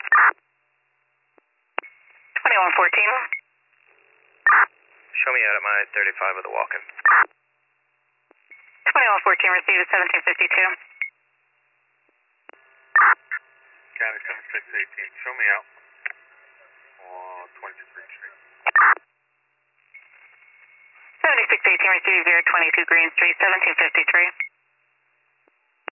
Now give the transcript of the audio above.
2114. Show me out at my 35 of the walk-in. 2114 received 1752. County 7618, show me out on 22nd Street. 7618 received 022 Green Street, 1753.